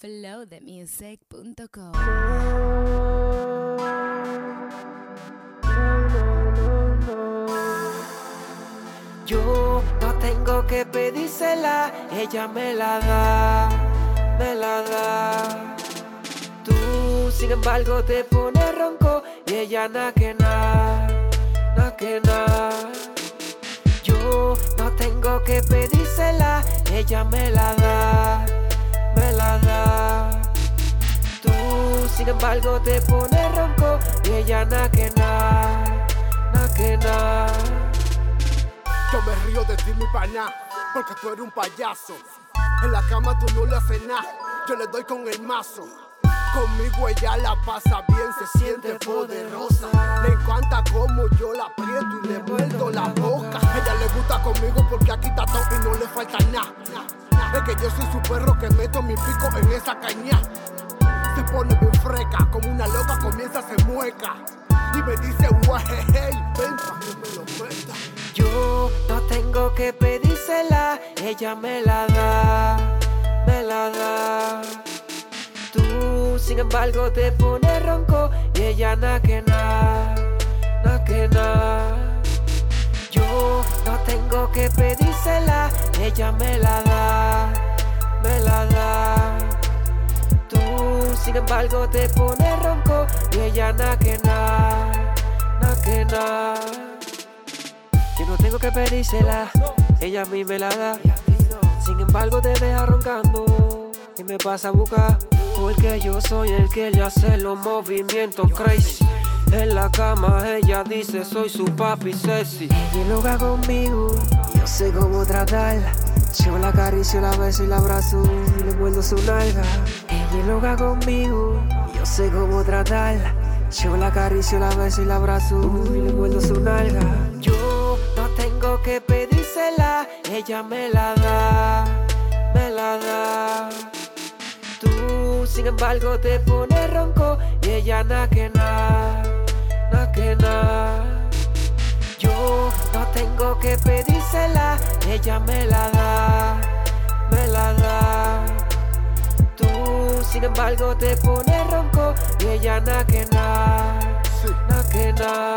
flowthemusic.com. Yo no tengo que pedírsela, ella me la da, me la da. Tú, sin embargo, te pones ronco y ella na que na, na que na. Yo no tengo que pedírsela, ella me la da, me la da. Tú, sin embargo, te pones ronco y ella na que na, na que na. Yo me río de ti, mi pana, porque tú eres un payaso. En la cama tú no le haces nada, yo le doy con el mazo. Conmigo ella la pasa bien, se siente poderosa. Le encanta como yo la aprieto y le muerdo la boca. Ella le gusta conmigo porque aquí está todo y no le falta nada. Es que yo soy su perro que meto mi pico en esa caña. Se pone bien freca, como una loca comienza a hacer mueca. Y me dice, hey, ven pa' que me lo meta. Yo no tengo que pedírsela, ella me la da, me la da. Tú, sin embargo, te pones ronco y ella na que na, na que na. Yo no tengo que pedírsela, ella me la da, me la da. Tú, sin embargo, te pones ronco y ella na que na, na que na. Yo no tengo que pedírsela, ella a mí me la da. Sin embargo te deja roncando y me pasa a buscar. Porque yo soy el que le hace los movimientos crazy. En la cama ella dice soy su papi sexy. Ella loca conmigo, yo sé cómo tratarla. Yo la acaricio, la beso y la abrazo y le muerdo su nalga. Ella loca conmigo, yo sé cómo tratarla. Yo la acaricio, la beso y la abrazo y le muerdo su nalga. Yo no tengo que pedírsela, ella me la da, me la da. Tú, sin embargo, te pones ronco y ella na que na, na que na. Yo no tengo que pedírsela, ella me la da, me la da. Tú, sin embargo, te pones ronco y ella na que na, na que na.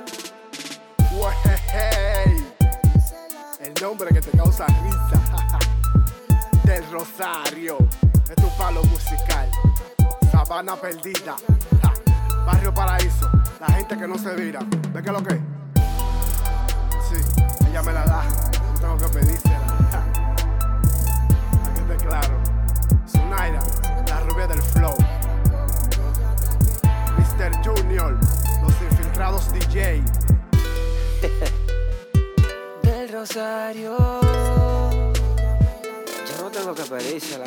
Hey, el nombre que te causa risa. Del Rosario, es tu palo musical. Sabana perdida, Barrio Paraíso, la gente que no se vira. ¿Ves qué es lo que? Sí, ella me la da, no tengo que pedírsela. Aquí está claro. Zunaira, la rubia del flow. Mr. Junior, los infiltrados DJ. Del Rosario, yo no tengo que pedírsela.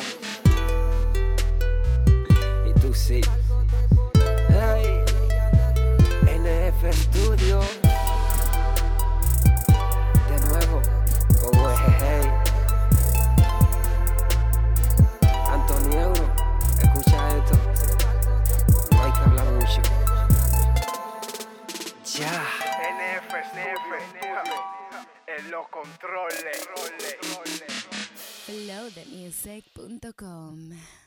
Y tú sí. Hey, NF Studio. De nuevo, como hey. Antonio, escucha esto. No hay que hablar mucho. Ya. En los controles. flowthemusic.com.